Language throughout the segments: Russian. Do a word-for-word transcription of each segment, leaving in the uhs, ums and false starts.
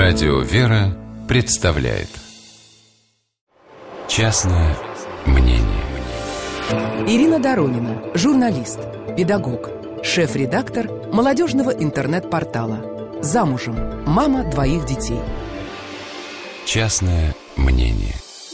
Радио «Вера» представляет «Частное мнение». Ирина Доронина, журналист, педагог, шеф-редактор молодежного интернет-портала. Замужем, мама двоих детей. Частное мнение.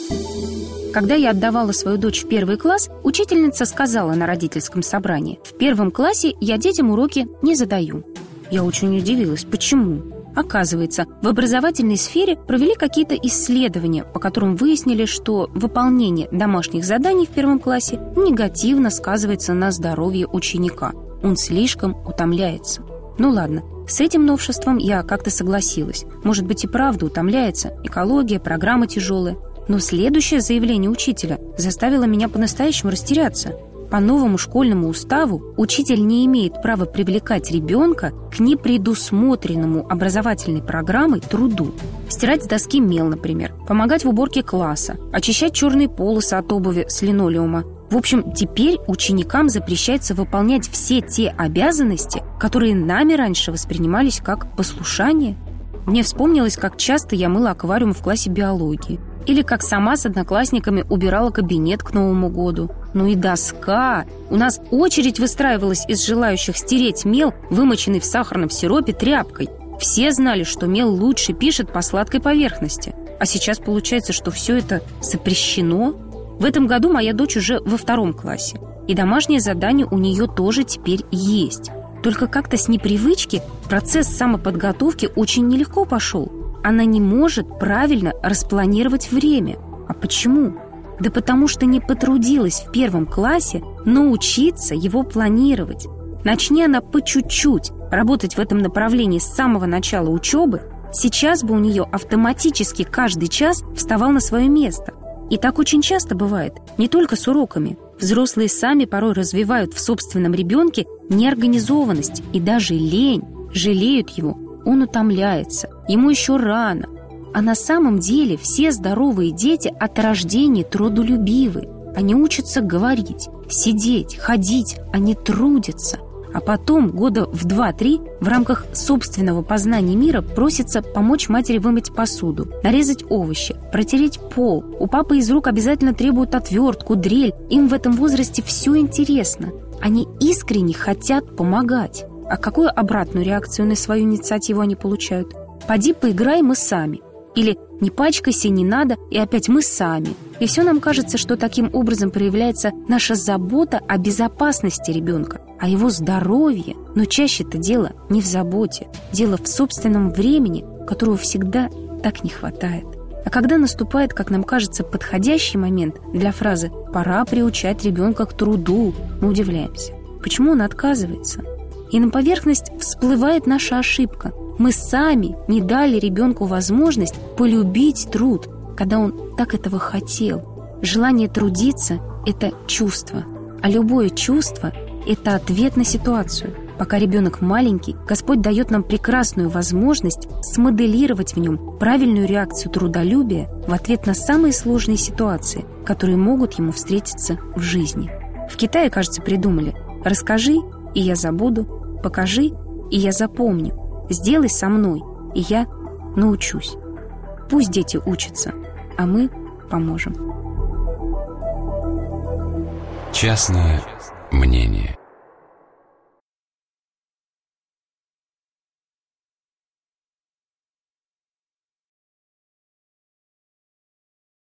Когда я отдавала свою дочь в первый класс, учительница сказала на родительском собрании: в первом классе я детям уроки не задаю. Я очень удивилась, почему? Оказывается, в образовательной сфере провели какие-то исследования, по которым выяснили, что выполнение домашних заданий в первом классе негативно сказывается на здоровье ученика. Он слишком утомляется. Ну ладно, с этим новшеством я как-то согласилась. Может быть, и правда утомляется, экология, программа тяжелая. Но следующее заявление учителя заставило меня по-настоящему растеряться. По новому школьному уставу учитель не имеет права привлекать ребенка к непредусмотренному образовательной программой труду. Стирать с доски мел, например, помогать в уборке класса, очищать черные полосы от обуви с линолеума. В общем, теперь ученикам запрещается выполнять все те обязанности, которые нами раньше воспринимались как послушание. Мне вспомнилось, как часто я мыла аквариум в классе биологии. Или как сама с одноклассниками убирала кабинет к Новому году. Ну и доска! У нас очередь выстраивалась из желающих стереть мел, вымоченный в сахарном сиропе, тряпкой. Все знали, что мел лучше пишет по сладкой поверхности. А сейчас получается, что все это запрещено. В этом году моя дочь уже во втором классе. И домашнее задание у нее тоже теперь есть. Только как-то с непривычки процесс самоподготовки очень нелегко пошел. Она не может правильно распланировать время. А почему? Да потому что не потрудилась в первом классе научиться его планировать. Начни она по чуть-чуть работать в этом направлении с самого начала учебы, сейчас бы у нее автоматически каждый час вставал на свое место. И так очень часто бывает, не только с уроками. Взрослые сами порой развивают в собственном ребенке неорганизованность и даже лень, жалеют его. Он утомляется, ему еще рано. А на самом деле все здоровые дети от рождения трудолюбивы. Они учатся говорить, сидеть, ходить, они трудятся. А потом, года в два-три, в рамках собственного познания мира просится помочь матери вымыть посуду, нарезать овощи, протереть пол. У папы из рук обязательно требуют отвертку, дрель. Им в этом возрасте все интересно. Они искренне хотят помогать. А какую обратную реакцию на свою инициативу они получают? «Поди поиграй, мы сами». Или «не пачкайся, не надо», и опять «мы сами». И все нам кажется, что таким образом проявляется наша забота о безопасности ребенка, о его здоровье. Но чаще-то дело не в заботе, дело в собственном времени, которого всегда так не хватает. А когда наступает, как нам кажется, подходящий момент для фразы «пора приучать ребенка к труду», мы удивляемся. Почему он отказывается? И на поверхность всплывает наша ошибка. Мы сами не дали ребенку возможность полюбить труд, когда он так этого хотел. Желание трудиться – это чувство, а любое чувство – это ответ на ситуацию. Пока ребенок маленький, Господь дает нам прекрасную возможность смоделировать в нем правильную реакцию трудолюбия в ответ на самые сложные ситуации, которые могут ему встретиться в жизни. В Китае, кажется, придумали: «Расскажи, и я забуду, покажи, и я запомню, сделай со мной, и я научусь». Пусть дети учатся, а мы поможем. Частное мнение.